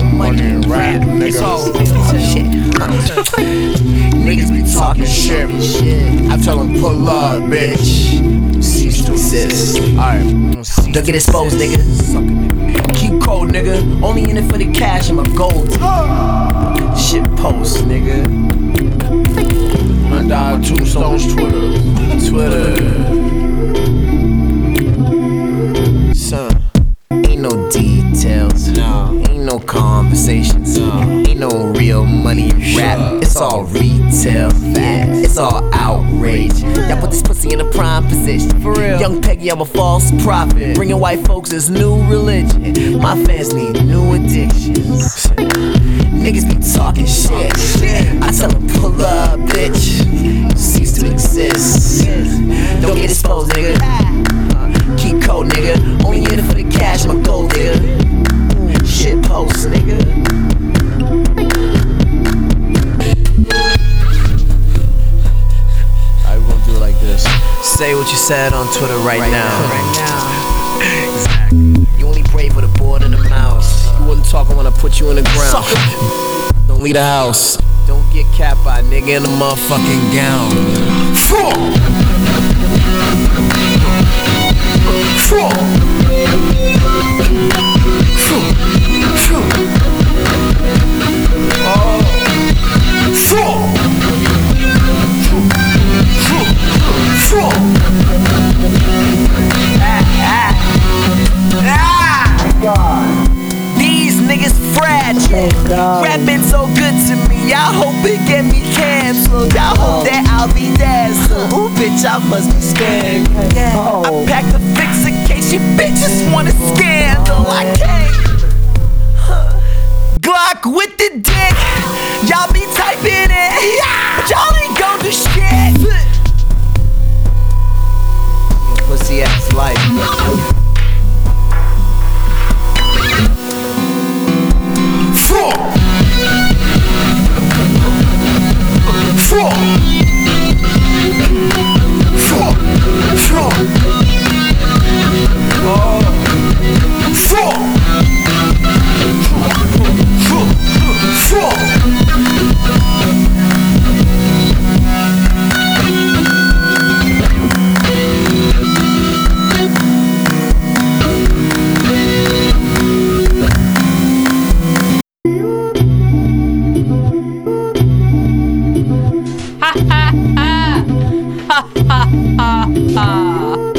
real money in rap, nigga. Shit. Niggas be talking shit. I tell them pull up, bitch. Cease to exist. Alright. Don't get exposed, nigga. Keep cold, nigga. Only in it for the cash and my gold. Shit post, nigga. My dog Tombstone's Twitter. Son, ain't no details. No. Ain't no conversations. No. Ain't no real money in rap. It's all retail. Yeah, it's all outrage. Y'all put this pussy in a prime position. For real. Young Peggy, I'm a false prophet. Bringing white folks is new religion. My fans need new addictions. Niggas be talking shit. I tell them pull up, bitch. Cease to exist. Don't get exposed, nigga. Keep cold, nigga. Only in it for the cash, my gold, nigga. Shit post, nigga. Alright, we're gonna do it like this. Say what you said on Twitter right now. Exactly. You only brave with a board and a mouse. You wouldn't talk when I put you in the ground. Don't leave the house. Don't get capped by a nigga in a motherfucking gown. These niggas fragile. Rapping so good to me, I hope it get me canceled. I hope that I'll be dazzled. Ooh, bitch, I must be scared. I packed a fix in case you bitches want a scandal. I can't. Glock with the dick. Y'all be typing it. Y'all ain't gon' do shit. Pussy ass life. Ha ha ha ha ha ha ha.